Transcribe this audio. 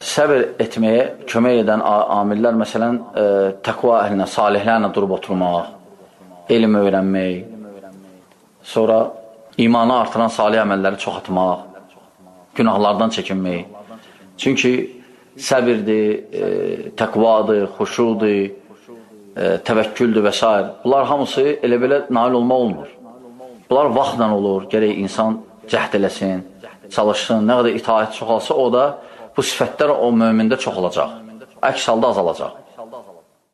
Səbir etməyə kömək edən amillər, məsələn, təqva əhlinə, salihlərlə durub oturmaq, elm öyrənmək, sonra imanı artıran salih əməlləri çoxaltmaq, günahlardan çəkinmək. Çünki səbirdir, təqvadır, xuşudur, təvəkküldür və s. Bunlar hamısı elə belə nail olmaq olmur. Bunlar vaxtla olur, gərək insan cəhd eləsin, çalışsın, nə qədər itaət çoxalsa o da bu sifətlər o mömində çox olacaq, əks halda azalacaq.